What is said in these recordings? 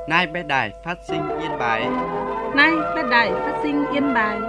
Nay bé đài phát sinh Yên Bái. Nay bé đài phát sinh Yên Bái.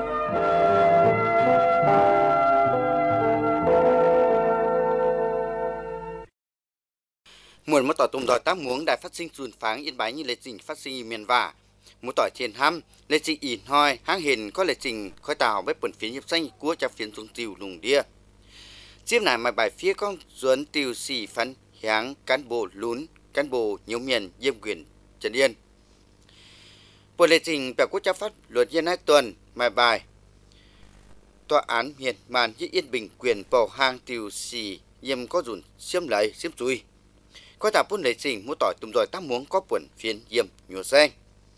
Muốn một tỏi tùng đòi tác muốn đài phát sinh dùn pháng Yên Bái như lệ trình phát sinh miền vả. Một tỏi thiên ham, lệ trình ỉn hoi, hang hình có lệ trình khói tàu với bẩn phiến nhập xanh của cha phiến xuống tiều lùng đia. Chiếc này mà bài phía con duẩn tiều xì phán háng cán bộ lún, cán bộ nhiều miền diêm quyền Trần Yên. Bộ lệ trình biểu quốc gia pháp luật dân 2 tuần mà bài tòa án miền màn như Yên Bình quyền bầu hang tiều xì diêm có dùn xiêm lấy xiêm chui. Có thả bốn lệ trình mua tỏi tùm rồi tác muốn có buồn phiên diêm nhùa xanh.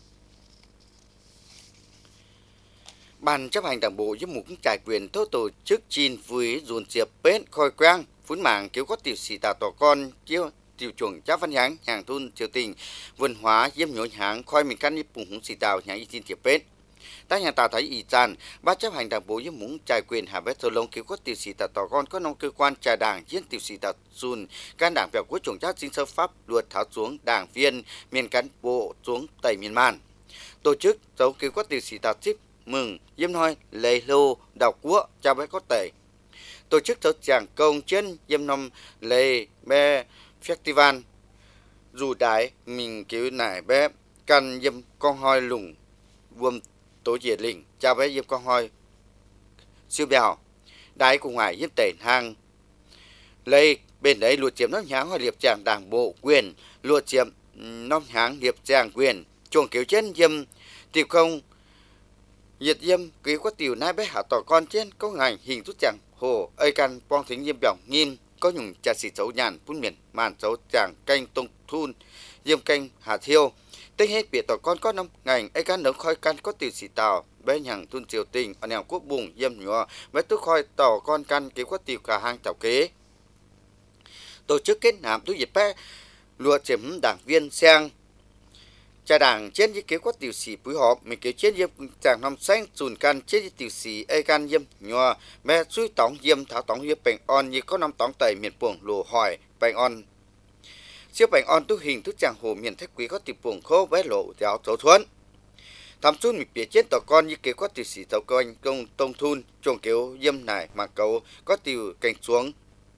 Ban chấp hành đảng bộ giúp mục trải quyền thô tổ chức chín với dùn diệp bến khôi quang phún mạng cứu có tiểu sĩ tà tỏ con chiêu tiểu chuồng cháu văn háng hàng thôn triều tình văn hóa diêm nhồi háng khôi mình căn đi bùng húng sĩ tào nhà y tin diệp bến. Ta nhà ta thấy ý tràn, ban chấp hành đảng bộ giúp muốn trải quyền hạ vết thô lông cứu có tiểu sĩ tà tỏ con có nông cơ quan trà đảng chiến tiểu sĩ tà dùn can đảng biểu của chuồng cháu chính sơ pháp luật tháo xuống đảng viên miền cán bộ xuống tây miền man. Tổ chức dấu cứu có tiểu sĩ tà chip mừng diêm nói lấy lô đào quốc cho bé có tệ tổ chức thực trạng công trên diêm năm lấy bé festival dù đái mình cứu nải bé căn diêm con hoi lùng vuông tổ diệt lình cho bé diêm con hoi siêu bèo đái cùng ngoài diêm tẩy hàng lấy bên đấy luật chiếm nó nháng hoa liệp tràng đảng bộ quyền luật chiếm nó nháng liệp tràng quyền chuồng cứu trên diêm tiệp không nhiệt diêm ký có tiểu nai bé hạ tỏ con trên có ngành hình rút chẳng hồ ơi can bong thính diêm biểu nghiêm có nhung trà xì xấu nhàn phun miền màn xấu chàng canh tông thun diêm canh hà thiêu tính hết biệt tỏ con có năm ngành ơi can nấu khói can có tiểu xì tàu bé nhằng thun triều tình ở nẻo quốc bùng diêm nhỏ bé tức khói tỏ con can ký có tiểu cả hang chảo kế tổ chức kết nạp túi dịch bé lùa chiếm đảng viên sang cha đảng trên với kế có tiểu sĩ búi họp mình kế trên diêm chàng năm xanh sùn can trên với tiểu sĩ ai can diêm nhòa mẹ suy tỏng diêm thảo tỏng diêm bành on như có năm tỏng tẩy miền buồng lồ hỏi bành on siêu bành on tu hình tu chàng hồ miền thách quý có tiểu buồng khô với lộ giáo dấu thuẫn thắm xuống mình phía trên tỏ con như kế có tiểu sĩ tàu coanh công tông thun chuồng kéo diêm nải mà cầu có tiểu cảnh xuống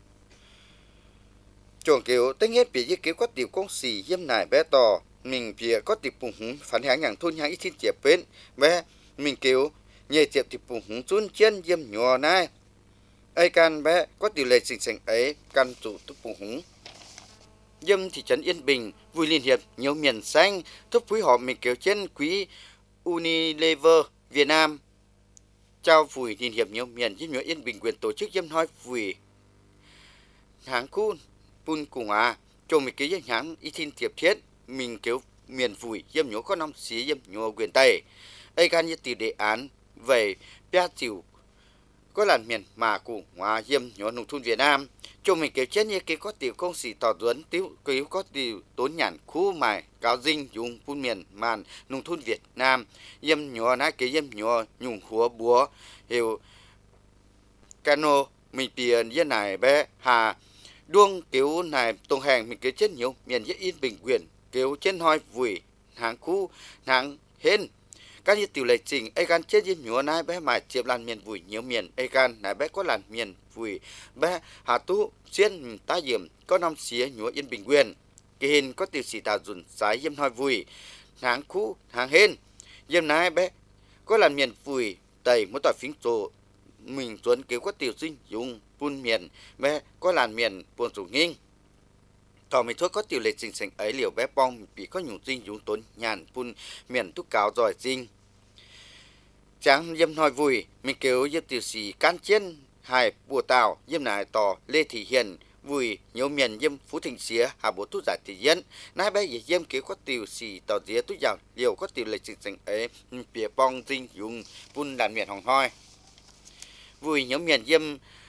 chuồng kéo tất nhiên phía dưới kế có tiểu công sĩ diêm nải bé tỏ mình phía có tiệp bùng húng phản háng hàng thôn hàng ít thiên chiệp bên bé mình kêu nhẹ chiệp tiệp bùng húng chun chân diêm nhỏ này ai can bé có tiểu lệ sinh sinh ấy can chủ tiệp bùng húng diêm thị trấn Yên Bình vui liên hiệp nhiều miền xanh thúc phối họ mình kêu trên quý Unilever Việt Nam trao vui liên hiệp nhiều miền diêm nhỏ Yên Bình quyền tổ chức diêm nói vui háng khu pun cùng cho mình kêu háng ít thiên chiệp thiết mình kêu miền vui diêm nhố có năm xí diêm nhố quyền tây ai gan như từ đề án về bia chịu có làn miền mà của hòa diêm nhố nông thôn Việt Nam cho mình kêu chết như cái có tiểu công sĩ tỏ duẩn tiểu cứu có tiểu tốn nhàn khu mài cáo dinh dùng phun miền màn nông thôn Việt Nam diêm nhố nãy cái diêm nhố nhung húa búa hiểu cano mình tiền như này bé hà đuông cứu này tông hàng mình kêu chết nhiều miền nhất Yên Bình quyền kêu trên hoi vùi hàng khu hàng hên các như tiểu lệ trình ai gan chết diêm nhúa nai bé mà chiếm làn miền vùi nhiều miền ai gan nai bé có làn miền vùi bé hà tú xuyên ta diệm có năm xía nhúa Yên Bình quyền cái hình có tiểu sĩ tà dùn sái diêm hoi vùi hàng khu hàng hên diêm nai bé có làn miền vùi tây mỗi tỏi phím trồ mình tuấn kêu có tiểu sinh dùng phun miền bé có làn miền buồn chủ nghinh tỏ mình thuốc có tiểu lệ trình sinh ấy liều bé bong bị có nhung dinh dùng tốn nhàn phun miền thuốc cáo giỏi dinh tráng diêm nói vui mình kêu diêm tiểu sĩ can chiến hài bùa tàu diêm nải tỏ Lê Thị Hiền vui nhiều miền diêm Phú Thịnh xía hà bố tu giải thị dân nãy bé gì diêm kêu có tiểu sĩ tỏ dĩa tu giàu liều có tiểu lệ trình sinh ấy bìa bong dinh dùng phun đàn miền hồng hoi vui nhiều miền diêm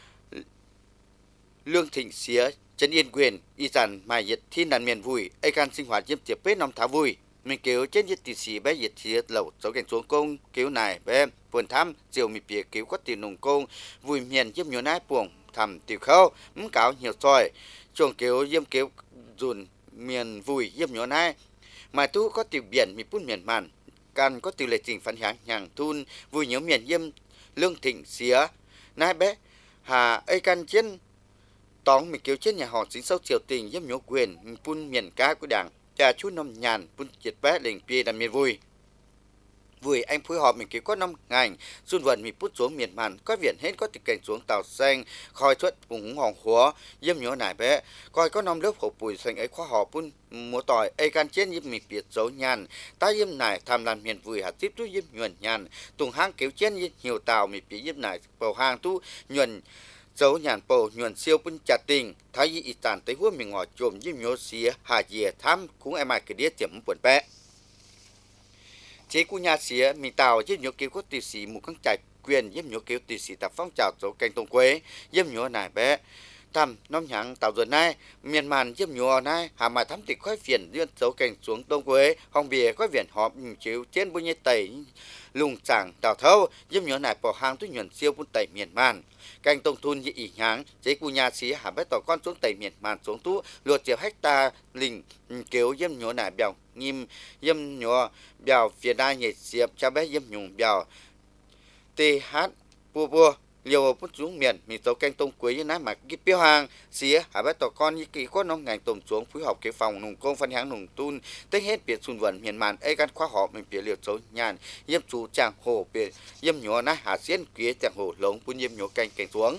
Lương Thịnh xía Trấn Yên quyền y sản mài dịch thiên đàn miền vui ai can sinh hoạt diêm tiệp bếp năm tháng vui mình kêu trên dịch tỷ sĩ bé dịch thì lẩu dấu cảnh xuống công kêu này bé vườn thăm chiều mình bịa kêu có tiền nông công vui miền diêm nhiều nái buồng thầm tiểu khâu cáo nhiều soi chuồng kêu diêm kêu dùn miền vui diêm nhiều nái mà tu có tiểu biển mi pun miền màn can có tiểu lệ trình phản hạng nhàng thun vui nhớ miền yêm lương thịnh xía nai bé hà ấy can chiến tóng mi kêu trên nhà họ chính sâu triều tình yêm nhớ quyền pun miền cá của đảng cha chú nông nhàn pun triệt bé lệnh pia đam miền vui anh phối hợp mình kêu có năm ngành xuân vận mình put xuống miền màn có viện hết có tiệc cảnh xuống tàu xanh khoi xuất vùng hòn húa yếm nhớ nải bé coi có năm lớp hộp bùi xanh ấy khoa họ pun múa tỏi ấy can chiến yếm mình biệt dấu nhàn ta yếm nải tham làm miền vui hạt tiếp tu yếm nhuần nhàn tùng hang kéo chiến nhiều tàu mình bị yếm nải bầu hang tu nhuần dấu nhàn bầu nhuần siêu pun chặt tình thái y tàn tới hua mình ngỏ trộm yếm nhớ xía hà dìa tham cũng em ai cái đĩa tiệm buồn bé chế của nhà xía mình tàu giúp nhớ kêu có tiêu sĩ một con trại quyền giúp nhớ kêu tiêu sĩ tập phong trào dấu canh tông quế giúp nhớ nải bé thăm năm nhàng tàu giờ nay miền màn giúp nhớ nay hà mà thắm tịch khoái phiền liên dấu canh xuống tông quế hong bìa có viện họp chiếu trên bôi nhây tẩy lùng chẳng tàu thâu giúp nhớ nải bỏ hàng tôi nhuận siêu bún tẩy miền màn canh tông thun như ỉ nháng chế của nhà xía hà bé tàu con xuống tẩy miền màn xuống tú luộc chiều hecta lình kêu giúp nhớ nải bèo nghiêm yếm nhọ bèo phía đai nhảy xiệp cha bé yếm nhung bèo th bua liều bút xuống miền mình tàu canh tông quế như nát mà cái标hàng xía hà bé tàu con như kỳ có nông ngành tôm xuống phối hợp cái phòng nùng công phân háng nùng tun tới hết biệt xuân vận miền màn ấy gắn khoa họ mình biệt liều số nhàn yếm chú chàng hồ biệt yếm nhọ nát hà xiên kia chàng hồ lống bún yếm nhọ canh canh xuống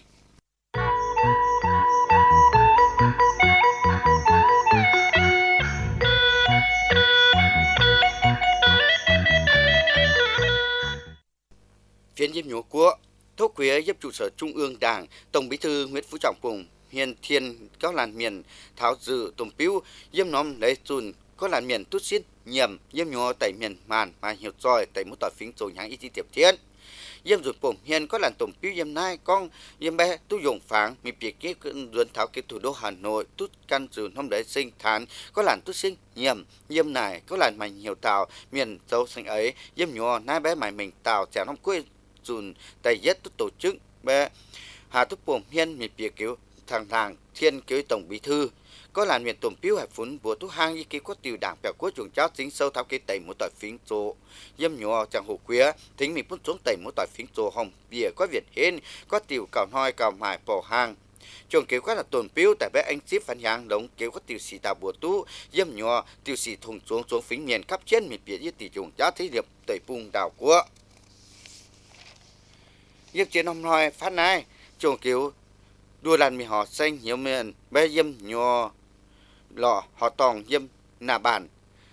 phiên yếm nhọ của thúc quế giúp trụ sở trung ương đảng tổng bí thư Nguyễn Phú Trọng cùng hiền thiên các làn miền tháo dự tùng piu yếm nóm lấy chun có làn miền tút xiết nhầm yếm nhọ tại miền màn mà hiểu rồi tại một tòa phím rồi nhang ít tiếp thiên yếm rụt bổng hiền có làn tùng piu yếm nai con yếm bé tu dùng pháng mi biệt cái ruộng tháo cái thủ đô Hà Nội tút căn dự nóm lấy sinh thán có làn tút sinh nhầm yếm này có làn mày hiểu tàu miền dâu xanh ấy yếm nhọ nai bé mày mình tàu chèo nóm quê dùn tay nhất tổ chức bé hà túc bổng hiên miền biệt kiểu thằng thiên kiểu tổng bí thư có làn miền tổng piu hải phun bùa tu hang như kia có tiêu đảng bèo quốc chuồng cháo chính sâu tháo cái tẩy một tỏi phiến trộ yếm nhỏ chẳng hồ quía thính mình phun xuống tẩy một tỏi phiến trộ hồng bìa có việt hên có tiêu cào hoi cào mài bỏ hang chuồng kiểu có là tổn piu tại bé anh ship phản hàng đống kiểu có tiêu xì tàu bùa tu yếm nhỏ tiêu xì thùng xuống phiến miền khắp trên miền biệt như tỷ chuồng cháo thế điệp tẩy bung đảo của yếm chiến hôm nay phát này chuồng kiểu đua làn mì họ xanh nhiều miền bé yếm nhỏ lọ họ tòng yếm nà bản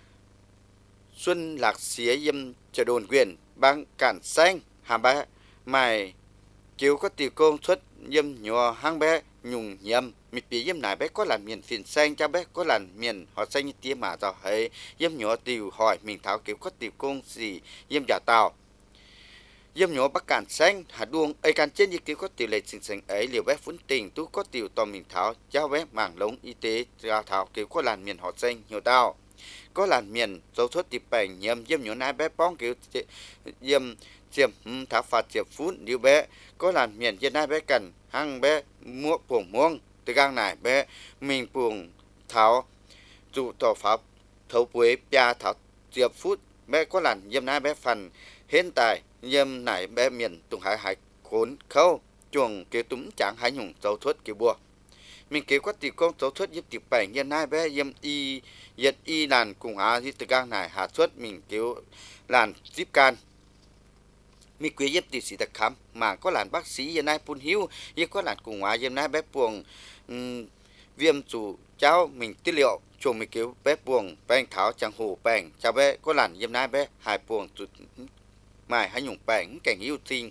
xuân lạc xía yếm chờ đồn quyền bang cản xanh hà bé mày kiểu có tiểu công xuất yếm nhỏ hang bé nhung nhầm mịt bị yếm nải bé có làn miền phiền xanh cha bé có làn miền họ xanh như tía mà tao thấy yếm nhỏ tiểu hỏi mình tháo kiểu có tiểu công gì yếm giả tàu yếm nhỏ bắc cản xanh hà đuông ấy can trên như kiểu có tiểu lệ sinh sinh ấy liều bé phun tình tú có tiểu tò mình tháo cháu bé mảng lống y tế ra tháo kiểu có làn miền họ xanh nhiều tao có làn miền dấu thuốc tịp bành nhầm yếm nhỏ nai bé bong kiểu yếm chiêm tháo phạt chiêm phun liều bé có làn miền yếm nai bé cần hang bé mua buồng muông từ gang này bé mình buồng tháo dụ tỏ pháp thấu quế pia tháo chiêm phút bé có làn yếm nai bé phần hiện tại yếm nải bé miền tùng hải khốn khâu chuồng kiểu túm chẳng hải nhung dấu thuốc kiểu bùa mình kiểu có tỷ công dấu thuốc yếm tịp bành yếm nai bé yếm y làn cùng á như từ gang này hạ xuất mình kiểu làn zip can mi quý yếm tỷ sĩ đặc khám mà có làn bác sĩ yếm nai phun hiu yếm có làn cùng á yếm nai bé buồng viêm chủ cháu mình tiết liệu chuồng mình kiểu bé buồng beng tháo chẳng hồ beng cháu bé có làn yếm nai bé hai buồng mài hai nhung beng cảnh yêu tinh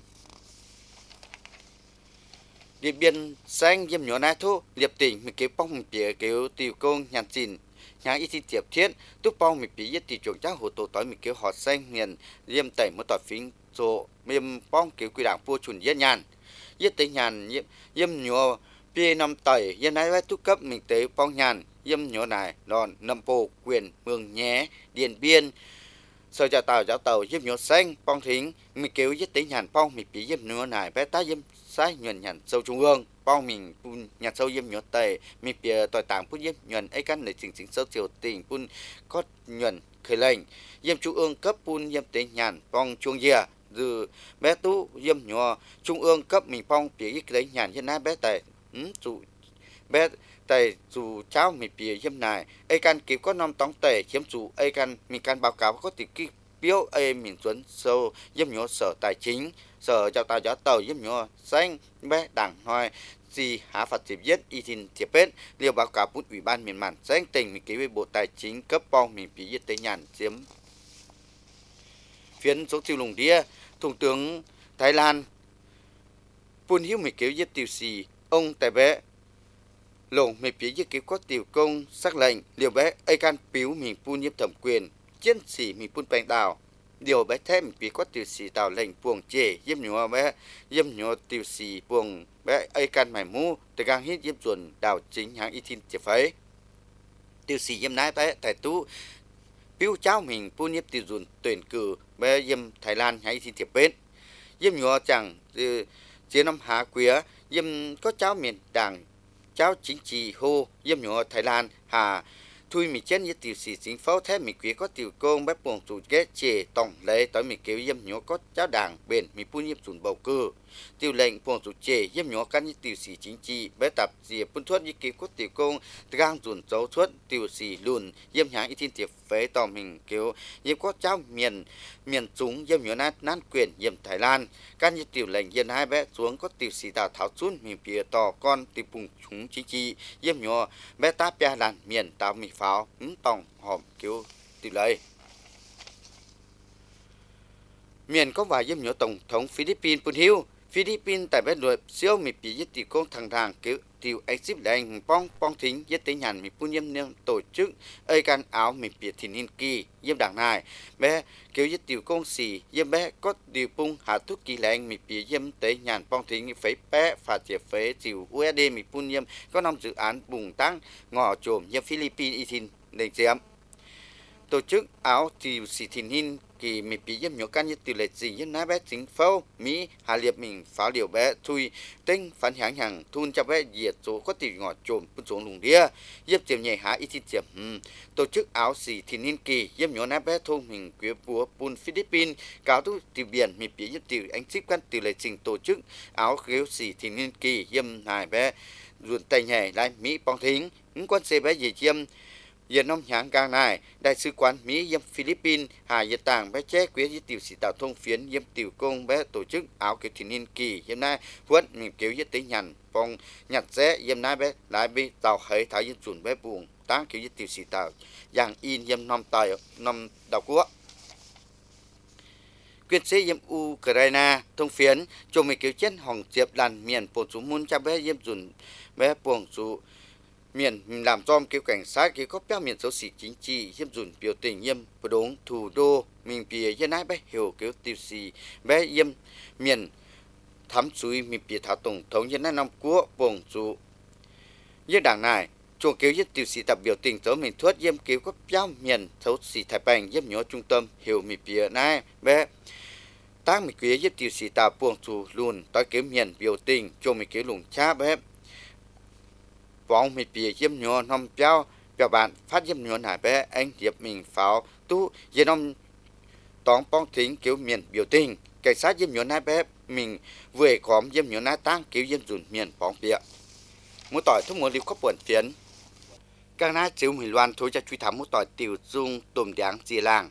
Điện Biên xanh yếm nhỏ nai thu liệp tỉnh mình kiểu bong mình bìa kiểu tiểu công nhàn xìn nhà ít tiếp thiết túc bong mình bị yết tỷ chuồng cháu hồ tổ tối mình kiểu họ xanh miền yếm tẩy một tỏi phím rộ yếm bong kiểu quy đảng vua chuẩn yết nhàn yết tẩy nhàn yếm nhỏ bia năm tẩy yếm nai bé túc cấp mình tới bong nhàn yếm nhỏ này đòn nâm bồ quyền mường nhé Điện Biên sở giáo tàu giúp nhớ xanh phong thính mình kêu giết tế nhàn phong mình bị giúp nữa này bé ta giúp sai nhuận nhàn sâu trung ương phong mình pun nhàn sâu giúp nhớ tề mình bị tỏi tàng pun giúp nhuận ấy căn để chỉnh chỉnh sâu chiều tình pun có nhuận khởi lệnh giúp trung ương cấp pun giúp tế nhàn phong chuông dìa từ bé tú giúp nhớ trung ương cấp mình phong bị giúp tế nhàn hiện nay bé tề chủ bé tại dù cháu mình bị dâm này ai can kịp có năm tống tệ chiếm chủ ai can mình can báo cáo có tỷ ký biếu ai mình chuẩn sâu dâm nhớ sở tài chính sở giáo tàu dâm nhớ xanh bé đảng hoài gì há phạt dịp giết y tin thiệp bên liều báo cáo bút ủy ban miền mạn xanh tỉnh mình ký với bộ tài chính cấp bong mình bị giết tế nhàn chiếm phiến số tiêu lùng đĩa thủ tướng Thái Lan Pun Hiếu mình kéo giết tiêu xì ông tài bé lồng mày phía dưới kế có tiểu công sắc lệnh điều bé ai can piếu mình pun nhiếp thẩm quyền chiến sĩ mình pun bèn đào điều bé thêm phía có tiểu sĩ đào lệnh buồng chè yếm nhọ tiểu sĩ buồng bé ai can mày mu từ gang hít yếm chuẩn đào chính hàng y tin chỉ phải tiểu sĩ yếm nái bé tại tú piếu cháu mình pun nhiếp tiểu chuẩn tuyển cử bé yếm Thái Lan hàng y tin tiệp bên yếm nhọ chẳng chia năm hạ quía yếm có cháu miền đảng cháu chính trị hô yếm nhọ Thái Lan hà thui mi chen nhất tiểu sĩ chính pháo thế mi quý có tiểu công bếp buồng chủ ghé chè tổng lệ tới mi kêu yếm nhọ có cháu đảng bền mi pun yếm chuẩn bầu cử tiểu lệnh buồng chủ chè yếm nhọ căn nhất tiểu sĩ chính trị bé tập diệp pun thuất nhất kêu có tiểu công gang chuẩn dấu thuất tiểu sĩ lùn yếm nháng ít thiên tiệp phế tỏ mình kêu yếm có cháu miền chúng yếm nhọ nan quyền yếm Thái Lan căn nhất tiểu lệnh yếm hai bé xuống có tiểu sĩ đào tháo chun mi bìa tỏ con tiểu bùng chúng chính trị yếm nhọ bé ta bia làn miền tao mi pháo tòng hòm kiểu từ lấy miền có vài yếm nhọ tổng thống Philippines Pun Hiếu Philippines tại bên luật siêu mi bị giết tiểu công thằng kiểu tiểu exit lệnh bong thính giết tế nhàn mi pun yếm nêu tổ chức ai can áo mi bị thìn hin kỳ yếm đảng này bé kiểu giết tiểu công xì yếm bé có điều pung hạ thuốc kỳ lệnh mi bị yếm tế nhàn bong thính phế bé phạt diệt phế tiểu USD mi pun yếm có năm dự án bùng tăng ngõ trộm yếm Philippines y thìn để chiếm tổ chức áo tiểu xì thìn hin kỳ mi bị yếm nhọ can nhất tiểu lệ gì yếm nái bé chính pháo Mỹ hà liệp mình pháo liều bé thui tinh phản hãng hàng thun cho bé diệt số có tiểu ngõ trộm bút xuống lùng đĩa yếm tiệm nhảy há ít tiệm tổ chức áo xì thìn hin kỳ yếm nhọ nái bé thôn mình quý búa Pun Philippines cáo tu tiểu biển mi bị yếm tiểu anh ship căn tiểu lệ trình tổ chức áo khiếu xì thìn hin kỳ yếm nái bé ruột tay nhảy lại Mỹ bong thính những quan xe bé gì chiêm Yên ông nhãn càng này, Đại sứ quán Mỹ yếm Philippines hà yết tàng bé chế quyết yết tiểu sĩ tạo thông phiến yếm tiểu công bé tổ chức áo kiểu thìn hin kỳ yếm nai huấn mình kiểu yết tế nhằn phong nhặt rẽ yếm nai bé lái bi tàu hấy thái yếm chuẩn bé buồn táng kiểu yết tiểu sĩ tạo dạng in yếm năm đào quốc quyết sĩ yếm Ukraine thông phiến cho mình kiểu chết hỏng diệp làn miền bộ chủ môn cho bé yếm chuẩn bé buồn chủ miền làm dòm kêu cảnh sát kêu có béo miền xấu xỉ chính trị hiếm dùn biểu tình yếm và đống thủ đô mình bìa dân ai bé hiểu kêu tiêu xì bé yếm miền thắm suy mình bìa thảo tổng thống dân ai năm quốc bổng chủ như đảng này chuồng kêu yết tiêu xì tập biểu tình tới mình thuất yếm kêu có béo miền xấu xỉ thái bành yếm nhỏ trung tâm hiểu mình bìa này bé tăng mình kêu yết tiêu xì tập bổng chủ luôn tới kêu miền biểu tình cho mình kêu lùng cha bé vòng mi bìa yếm nhọ năm béo bạn phát yếm nhọ nải bé anh diệp mình pháo tu yếm năm tóm bong thính kiểu miền biểu tình cảnh sát yếm nhọ nải bé mình vừa khóm yếm nhọ nải tăng kiểu yếm dùn miền bong bìa mỗi tỏi thúc mỗi liu khóc buồn phiến các nái chiếu mình loan thôi cho truy thám mỗi tỏi tiểu dung tùm đáng dì làng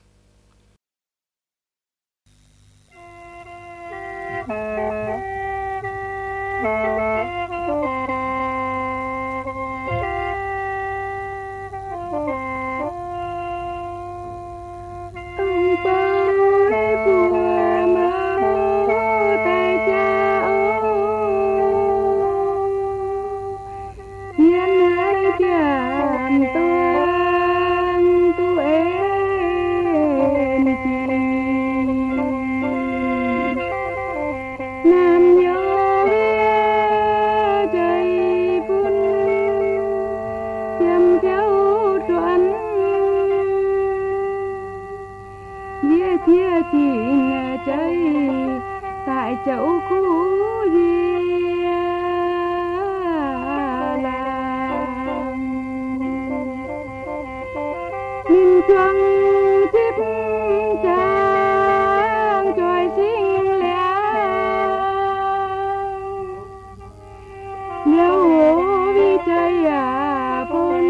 liêu vi chơi bồn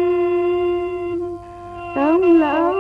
tông lâu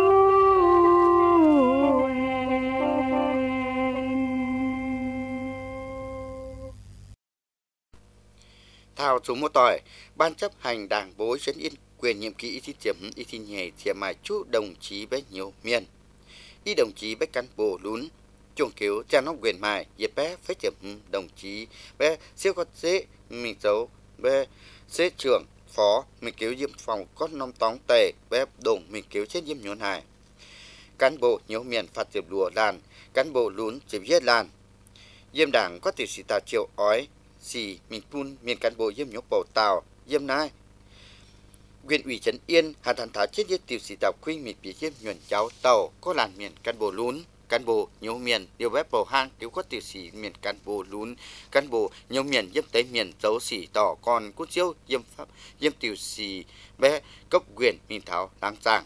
Thảo số một tỏi, Ban chấp hành Đảng Bộ Trấn Yên quyền nhiệm kỳ thi tiệm y thi nhảy tiệm mài chú đồng chí bé nhiều miền. Y đồng chí bé cán bộ lún, chuồng cứu cha nó quyền mài, dịp bé phép tiệm đồng chí bé siêu có dễ mình dấu bé xế trưởng phó mình cứu diêm phòng có năm tóng tề bé đồng mình cứu chết diêm nhốn hài. Cán bộ nhiều miền phạt tiệm lùa làn, cán bộ lún chìm giết làn. Diêm đảng có tiểu sĩ tào triệu ói, xì mình pun miền cán bộ diêm nhốt bầu tàu, diêm nai. Huyện ủy Trấn Yên hà thành thảo chết giết tiểu sĩ tào khuynh mình bị diêm nhuận cháu tàu có làn miền cán bộ lún, cán bộ nhiều miền điều bé bầu hang cứu có tiểu sĩ miền cán bộ lún, cán bộ nhiều miền diêm tới miền dấu xỉ tỏ còn cút chiêu diêm pháp diêm tiểu sĩ bé cấp quyền mình thảo đáng giang.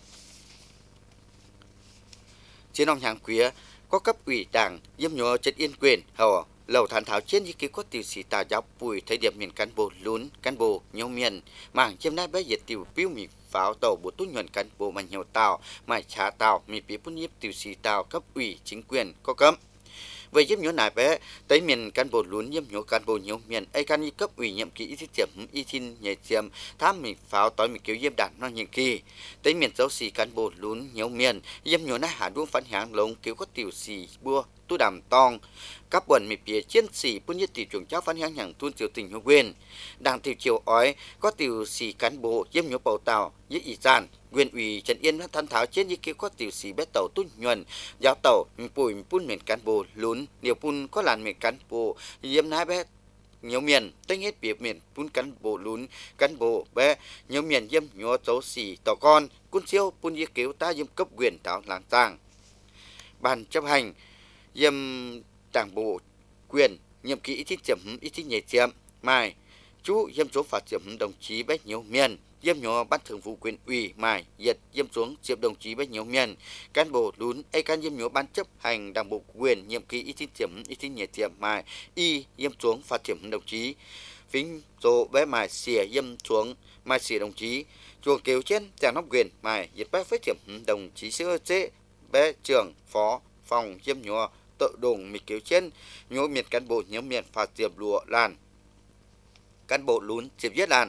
Trên ông hàng quý có cấp ủy đảng diêm nhớ Trấn Yên quyền hầu lầu thản thảo trên ý kiến có tiểu sĩ tà giáo bùi thời điểm miền cán bộ lún cán bộ nhiều miền mảng chiêm nay bé diệt tiểu phiêu mì pháo tàu bộ tốt nhuận cán bộ mà nhiều tàu mà trả tàu mì phía bún nhiếp tiểu sĩ tàu cấp ủy chính quyền có cấm về diêm nhớ này bé tới miền cán bộ lún diêm nhớ cán bộ nhiều miền ai can y cấp ủy nhiệm kỳ y thi tiệm y tin nhẹ tiệm tham mì pháo tối mì kiểu diêm đạn nó nhiệm kỳ tới miền dấu xì cán bộ lún nhiều miền diêm nhớ này hạ đuông phản hàng lồng kiểu có tiểu sĩ bua tu đàm tong các quần mì phía chiến sĩ bún nhiếp tiểu trưởng cháu phản hàng hàng tuôn tiểu tình hữu quyền đảng tiểu triều ói có tiểu sĩ cán bộ diêm nhớ bầu tàu với ý gian quyền ủy Trấn Yên than tháo trên ý kiến có tiểu sĩ bé tàu tu nhuận giáo tàu bùi pun miền cán bộ lún nhiều pun có làn miền cán bộ diêm nái bé nhiều miền tính hết việc miền pun cán bộ lún cán bộ bé nhiều miền diêm nhớ dấu xỉ tàu con cún siêu pun ý cứu ta diêm cấp quyền thảo làng tàng. Ban chấp hành diêm đảng bộ quyền nhiệm kỳ ít tiệm ít nhẹ tiệm mai chú diêm số phạt tiệm đồng chí bé nhiều miền diêm nhỏ ban thường vụ quyền ủy mài diệt diêm xuống diệp đồng chí bé nhiều miền cán bộ lún ai can diêm nhỏ ban chấp hành đảng bộ quyền nhiệm kỳ ít nhẹ tiệm mài y diêm xuống phạt tiệm đồng chí phính số bé mài xỉa diêm xuống mài xỉa đồng chí chuồng kêu trên tràng nóc quyền mài diệt bé phép tiệm đồng chí sữa chế bé trưởng phó phòng diêm nhỏ tự đồng mì kêu trên nhỏ miền cán bộ nhiều miền phạt tiệm lụa làn cán bộ lún diệp giết làn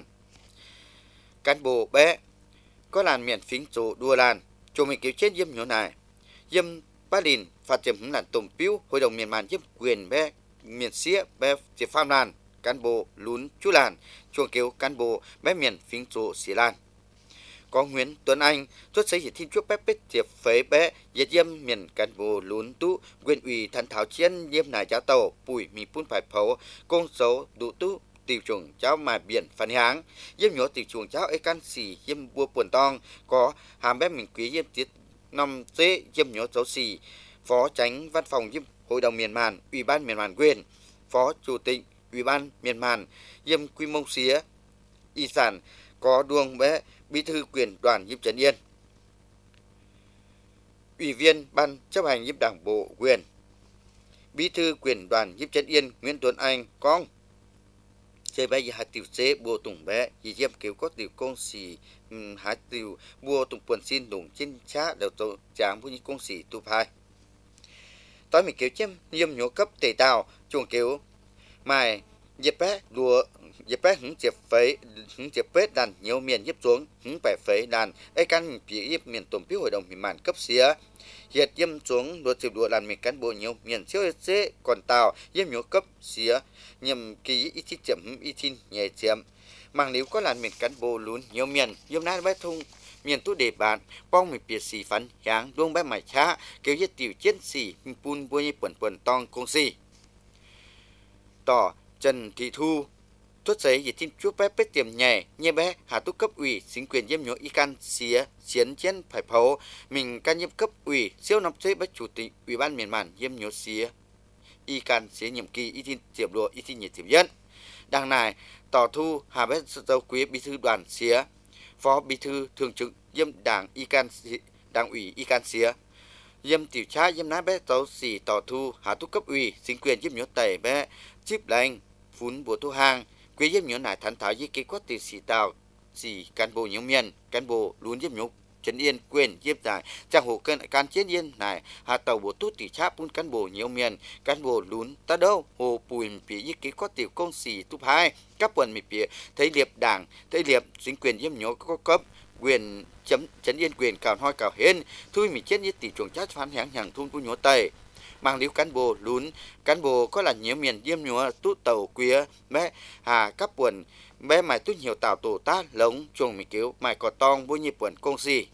cán bộ bé có làn miền phính chỗ đua làn chỗ mình cứu chết diêm nhỏ này diêm ba đình phạt tiệm làn tổng piu hội đồng miền màn diêm quyền bé miền xía bé diệp pham làn cán bộ lún chú làn chuồng cứu cán bộ bé miền phính chỗ xía làn có Nguyễn Tuấn Anh xuất xây thiên chúa bé bết diệp phế bé diệt diêm miền cán bộ lún tú quyền ủy thành thảo chiến diêm nài giáo tàu bùi mì pun phải phấu công số đủ tú tiểu chuồng cháu mà biển phản háng diêm nhỏ tiểu chuồng cháu ấy can xì diêm bua buồn tong có hàm bé mình quý diêm tiết năm dễ diêm nhỏ dấu xì phó chánh văn phòng diêm hội đồng miền màn ủy ban miền màn quyền phó chủ tịch ủy ban miền màn diêm quy mông xía y sản có đuông bé bí thư quyền đoàn diêm Trấn Yên ủy viên ban chấp hành diêm đảng bộ quyền bí thư quyền đoàn diêm Trấn Yên Nguyễn Tuấn Anh con chơi bé hạt tiểu chế bùa tùng bé diêm kiểu có tiểu công sĩ hạt tiểu bùa tùng quần xin đủng trên chá đều tổ tráng với những công sĩ tu hai tối mình kiểu chiêm diêm nhổ cấp tề tàu chuồng kiểu mài diệp bé đùa diệp bé hứng diệp phết đàn nhiều miền diệp xuống hứng bẻ phế đàn ai căn bị diệp miền tổng phiếu hội đồng miền màn cấp xía hiệt diêm xuống đùa diệp đùa đàn miền cán bộ nhiều miền siêu chế còn tàu diêm nhổ cấp xía nhiệm kỳ ít tiệm ít nhẹ tiệm mang nếu có làn miền cán bộ lún nhiều miền diêm nát bé thung miền tu đề bàn bong miền biệt xì phấn sáng đuông bé mải chá kêu giết tiểu chiến xì pun bua như quần tong công xì tỏ Trần Thị Thu tuất giấy dịch tin chúa bé bết tiềm nhẹ nhẹ bé hà tu cấp ủy chính quyền diêm nhổ y can xía chiến chiến phải phấu mình can nhiệm cấp ủy siêu năm chế bách chủ tịch ủy ban miền màn diêm nhổ xía y can xía nhiệm kỳ y tin tiệm đùa y tin nhiệt tiệm dân đằng này tỏ thu hà bé dâu quý bí thư đoàn xía phó bí thư thường trực diêm đảng y can đảng ủy y can xía diêm tiểu tra diêm nát bé dâu xỉ tỏ thu hà tu cấp ủy chính quyền diêm nhổ tẩy bé chip lành phún bùa thu hàng quý yếm nhớ nải thán thảo với kế có tiểu sĩ tàu sĩ cán bộ nhiều miền cán bộ luôn yếm nhục trấn yên quyền yếm giải trang hồ can chiến yên này hạ tàu bộ tút tỷ cháp bún cán bộ nhiều miền cán bộ lún ta đâu hồ bùi phía với kế có tiểu công sĩ túp hai các quần mì phía thấy liệp đảng thấy liệp chính quyền yếm nhớ có cấp quyền trấn yên quyền cào hoi cào hên thui mì chết như tỷ chuồng chát phán hãng hàng thun của nhớ tây mang liếu cán bộ lún cán bộ có là nhiều miền yếm nhớ tút tàu quía bé hà các quần bé mày tút nhiều tàu tổ tá lống chuồng mì cứu mày cò tong bôi nhịp quần công sĩ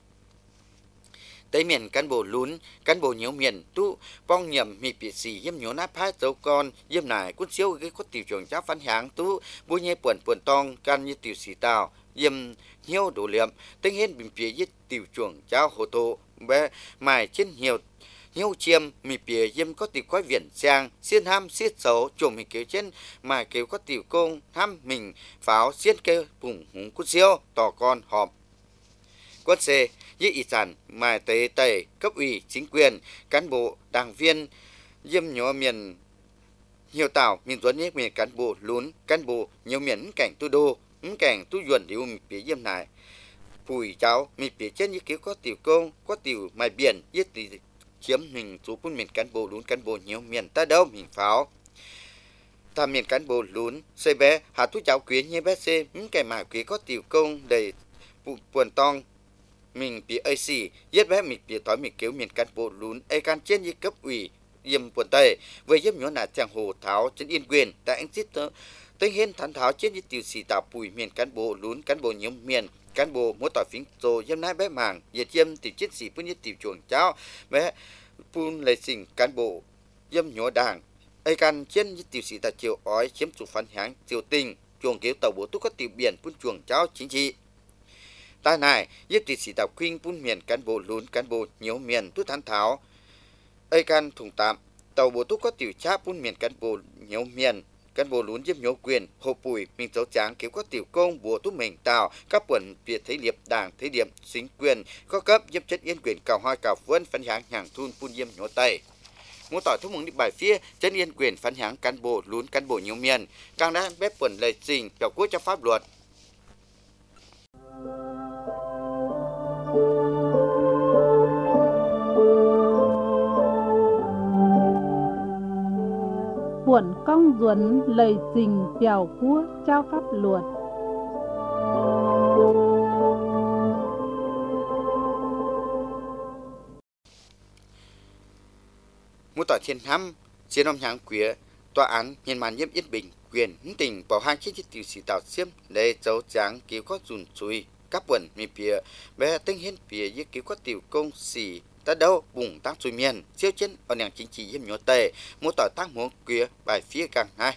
tây miền cán bộ lún cán bộ nhiều miền tu bong nhầm mì bị xì yếm nhớ nát phá dấu con yếm nải cút xíu cái có tiểu chuồng chát phán hãng tu bôi nhịp quần tong can như tiểu xì tàu yếm nhiều đồ liệm tính hết bình phía với tiểu chuồng cháo hồ tô bé mày trên nhiều chiêm mì phía yếm có tiểu quái viễn sang xiên ham xiết xấu chuồng mì kêu trên mà kêu có tiểu công ham mình pháo xiết kêu bùng húng cút xíu tỏ con họp quân C với ý sản mà tế tẩy cấp ủy chính quyền cán bộ đảng viên yếm nhỏ miền nhiều tàu miền tuấn nhất miền cán bộ lún cán bộ nhiều miền cảnh tu đô cảnh tu duẩn điều mì phía yếm này phủi cháu mì phía trên như kiểu có tiểu công có tiểu mài biển với tỷ chiếm mình số quân miền cán bộ lún cán bộ nhiều miền ta đâu mình pháo ta miền cán bộ lún xây bé hạ tu cháu quyến như bé xe cái mà quý có tiểu công đầy buồn tong mình bị ai xì giết bé mình bị thói mình kêu miền cán bộ lún ai can trên như cấp ủy yếm quần tây với yếm nhớ là chàng hồ tháo trên yên quyền tại anh chít tới hiên thán tháo trên như tiểu sĩ tạo bùi miền cán bộ lún cán bộ nhiều miền cán bộ mỗi tỏi phím rồi yếm nái bé màng diệt yếm tiểu chiến sĩ bún như tiểu chuồng cháo bé phun lệ sinh cán bộ yếm nhớ đảng ai can trên như tiểu sĩ ta chiều ói chiếm chủ phán hãng chiều tình chuồng kéo tàu bộ tu có tiểu biển bún chuồng cháo chính trị ta này yếm tiểu sĩ tạo khuyên bún miền cán bộ lún cán bộ nhiều miền tu thán tháo ai can thùng tạm tàu bộ tu có tiểu cháp bún miền cán bộ nhiều miền cán bộ lún yếm nhớ quyền hồ bùi mình dấu tráng kéo có tiểu công bùa tu mình tạo các quần việt thấy liệp đảng thấy điểm chính quyền có cấp yếm chất yên quyền cào hoa cào vân phán hãng hàng thun phun yếm nhớ tây mô tỏi thông mừng đi bài phía chân yên quyền phán hãng cán bộ lún cán bộ nhiều miền càng đã bếp quần lời trình biểu quyết cho pháp luật Buồn công duẩn lời trình biểu quốc trao pháp luật. mô tỏi thiên hăm chiến ông hãng quía tòa án nhân màn nhiễm yên bình quyền tình bảo hai chiếc tiểu sĩ tạo xiêm để dấu tráng cứu có dùn chui các quần mì phía bé tinh hiến phía với cứu có tiểu công sĩ ta đâu bùng tác chui miền siêu chân ở nàng chính trị yếm nhớ tề mô tỏi tác múa quía bài phía càng hai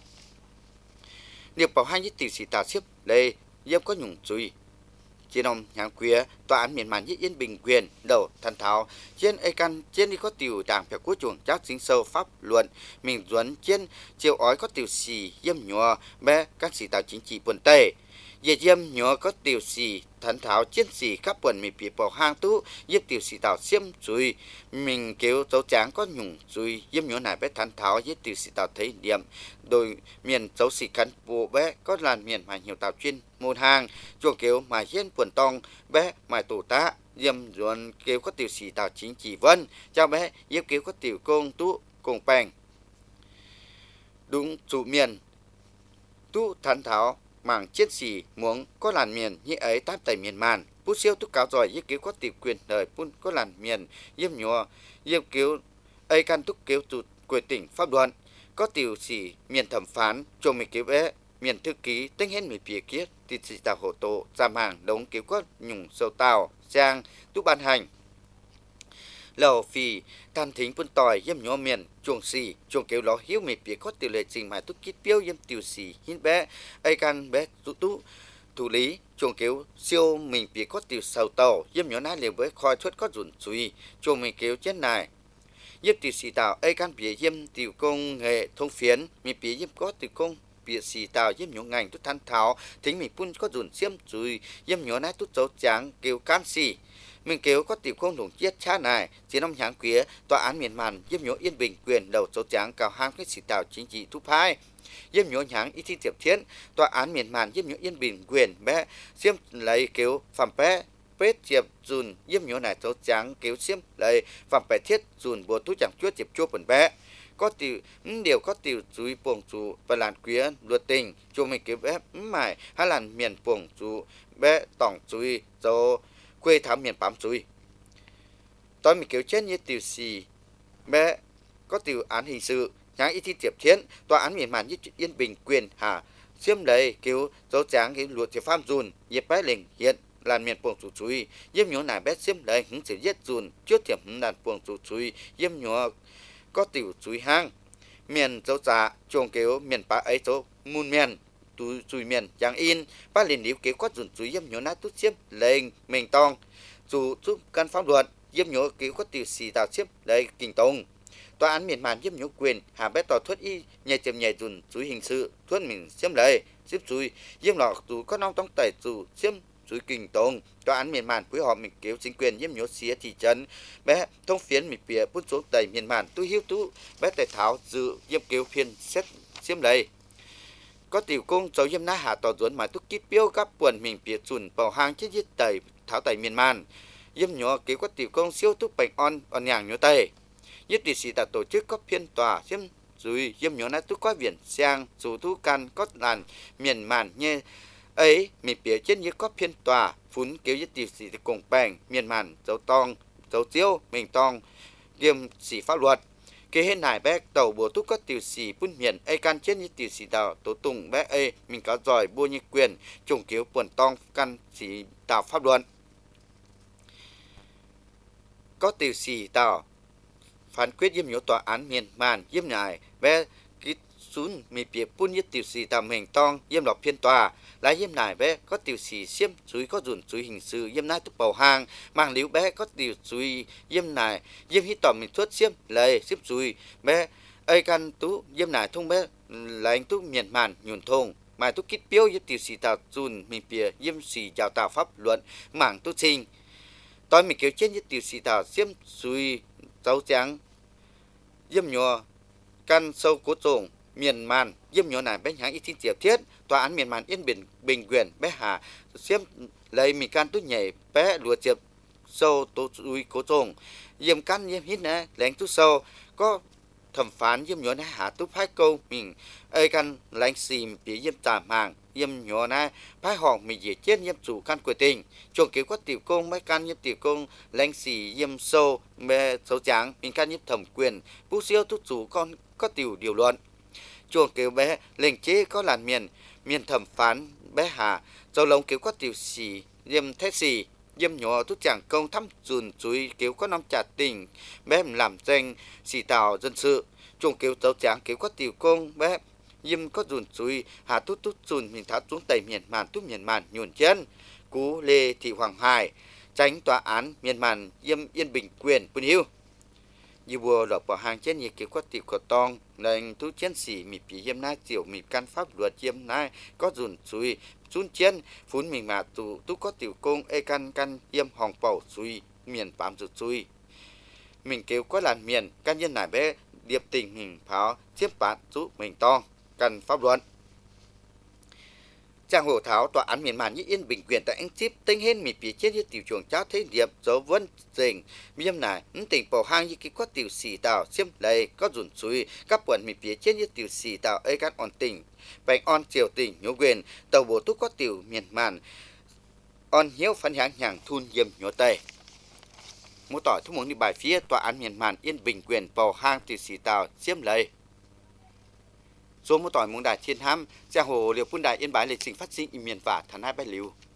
điều bảo hai chiếc tiểu sĩ tạo xiêm đây yếm có nhung chui trên ông hãng quía tòa án miền màn nhiễm yên bình quyền đầu thần tháo trên ai căn trên đi có tiểu đảng phải cuối chuồng chắc chính sâu pháp luận mình duẩn trên chiều ói có tiểu sĩ yếm nhớ bé các sĩ tạo chính trị buồn tây về yếm nhớ có tiểu sĩ thần tháo chiến sĩ khắp quần mì bị bỏ hang tú yếm tiểu sĩ tạo xiêm chui mình kêu dấu tráng có nhung chui yếm nhớ này bé thần tháo với tiểu sĩ tạo thấy điểm đôi miền dấu sĩ cán bộ bé có làn miền mà nhiều tạo chuyên môn hàng chuồng kêu mà hiên quần tong bé mà tổ tá yếm duẩn kêu có tiểu sĩ tạo chính trị vân cho bé yếm kêu có tiểu công tú cùng bèn đúng chủ miền tú thần tháo mảng chiến sĩ muốn có làn miền như ấy tát tại miền màn bút siêu túc cáo giỏi yếm cứu có tiểu quyền đời bút có làn miền yếm nhua yếm cứu ấy can túc cứu tụt quyền tỉnh pháp luật có tiểu sĩ miền thẩm phán cho mình cứu bé miền thư ký tính hết miền phía kia thì sĩ tàu hộ tổ giảm hàng đống cứu có nhung sâu tàu giang túc ban hành lầu phì than thính quân tỏi yếm nhua miền chuồng xì chuồng kéo ló hiếu mì phía có tiểu lệ trình mà túc kít biêu yếm tiểu xì hin bé ai can bé tú thủ lý chuồng kéo siêu mình phía có tiểu sầu tàu yếm nhua nát liều với khoi thuất có rủn chui chuồng mình kéo trên này yếm tiểu xì tàu ai can phía yếm tiểu công nghệ thông phiến mì phía yếm có tiểu công phía xì tàu yếm nhua ngành túc than tháo thính mình pun có rủn xiêm chui yếm nhua nát túc dấu tráng kéo can xì mình kêu có tiểu công đồng chiết cha này chiến ông hãng quía tòa án miền màn yếm nhớ yên bình quyền đầu số tráng cào hang cái sĩ tạo chính trị thúc hai yếm nhúa nháng ít thi tiệp thiến tòa án miền màn yếm nhúa yên bình quyền bé xiêm lấy cứu phạm bé pết tiệp dùn yếm nhúa này tố trắng cứu xiêm lấy phạm bé thiết dùn bùa tú chẳng chúa tiệp chúa bẩn bé có tiểu điều có tiểu chuối buồng chú và làn quía luật tình cho mình cứu bé mải hay làn miền buồng chú bé tổng chuối cho quê thám miền bám chuối tôi mình cứu chết như tiểu xì bé có tiểu án hình sự nháng ít thi tiệp thiến tòa án miền màn yên bình quyền hà xiêm lấy cứu dấu tráng cái luật thì pháp dùn dịp bé lình hiện làn miền buồng chủ chuối yếm nhúa này bé xiêm lấy hứng chỉ giết dùn trước tiệm làn buồng chủ chuối yếm nhúa có tiểu chuối hang miền dấu trà chuồng kéo miền bá ấy số muôn miền túi chuối miền giang in ba liền điếu kéo có dùn chuối yếm nhúa nát tút xiêm lên mình tong dù giúp căn pháp luật yếm nhúa kéo có tiểu xì tạo xiêm lấy kinh tông tòa án miền màn yếm nhúa quyền hà bé tòa thuyết y nhảy tiệm nhảy dùn chuối hình sự thuyết mình xiêm lấy xiêm chuối yếm lọ dù có nong tông tẩy dù xiêm chuối kinh tông tòa án miền màn phối hợp mình kéo chính quyền yếm nhúa xía thị trấn bé thông phiến mình bìa bút xuống đầy miền màn tu hiếu tu bé tài tháo dự yếm kéo phiên xét xiêm lấy có tiểu công cháu yếm na hạ tòa duẩn mà tu kít biêu các buồn mình bìa chùn bảo hàng chết giết tẩy tháo tẩy miền màn yếm nhúa kéo có tiểu công siêu tu bệnh on nhàng nhúa tẩy nhất tỷ sĩ đã tổ chức các phiên tòa xiêm rồi yếm nhúa na tu có viện sang dù tu can có làn miền màn như ấy mình bìa trên như có phiên tòa phun kéo nhất tỷ sĩ cùng bèn miền màn dấu tong dấu chiếu mình tong nghiêm sĩ pháp luật kế hiện này bé tàu bố túc có tiểu sĩ phun miền ấy can chết như tiểu sĩ đào tố tùng bé ấy mình có giỏi bua như quyền trùng kéo buồn tong can sĩ đào pháp luật có tiểu sĩ đào phán quyết yếm nhúa tòa án miền màn yếm này bé kít xuống mi bìa phun như tiểu sĩ đào mình tong yếm lọc phiên tòa lại yếm này bé có tiểu sĩ xiêm chuối có dùn chuối hình sự yếm nai túc bầu hang mang liếu bé có tiểu chuối yếm này yếm hít tỏ mình thuốc xiêm lời xiêm chuối bé ấy can tú yếm này thông bé là anh tú miền màn nhuần thùng mà tú kít biếu yếm tiểu sĩ tào dùn mình bìa yếm sĩ chào tào pháp luận mảng tú sinh tôi mình kêu chết như tiểu sĩ tào xiêm chuối dấu trắng yếm nhúa căn sâu cố trùng miền màn yếm nhúa này bé nháng ít thi tiệp thiết tòa án miền màn yên bình quyền bé hà xiêm lấy mình can tú nhảy bé lùa tiệp sâu tố chuối cố trùng yếm căn yếm hít nè lén tú sâu có thẩm phán yếm nhúa này hà tú phái câu mình ấy căn lén xìm bị yếm tạm hàng yếm nhúa này phái hỏng mình dễ chết yếm chủ căn của tình chuồng kéo có tiểu công mấy căn yếm tiểu công lén xì yếm sâu mê xấu trắng mình căn yếm thẩm quyền bút siêu tú chủ con có tiểu điều luận chuồng kéo bé lệnh chế có làn miền thẩm phán bé hà dầu lông kéo có tiểu xì yếm thế xì yếm nhúa tú chẳng công thăm dùn chuối kéo có năm trả tình bé làm danh xì tào dân sự chuồng kéo dấu trắng kéo có tiểu công bé yếm có dùn chuối hà tú dùn mình tháo xuống tẩy miền màn nhuồn chân cú Lê Thị Hoàng Hải tránh tòa án miền màn yếm yên bình quyền bùn hiu như bùa lọc bỏ hàng trên nhiệt kéo có tiểu của tong nên tú chiến sĩ mịp bị yếm na tiểu mịp căn pháp luật yếm na có dùn chuối chun chiến phun mình mà tú có tiểu công ê căn yếm hòng bầu chuối miền bám rụt chuối mình kêu có làn miền căn nhân này bé điệp tình mình pháo tiếp bạn giúp mình tong căn pháp luật Trang Hồ Tháo tòa án miền màn như yên bình quyền tại anh chip tinh hên mịp phía chết như tiểu chuồng cháu thế điệp dấu vân dình miêm này tỉnh bầu hang như cái có tiểu xì tàu xiêm lầy có dùn suối các quần mịp phía chết như tiểu xì tàu ấy các on tỉnh bánh on triều tỉnh nhố quyền tàu bố túc có tiểu miền màn on hiếu phán hãng nhàng thun yếm nhố tây mô tỏi thúc muốn đi bài phía tòa án miền màn yên bình quyền bầu hang tiểu xì tàu xiêm lầy số một tỏi mong đài thiên ham giang hồ liều phun đài yên bái lịch trình phát sinh miền và thắn hai bài liu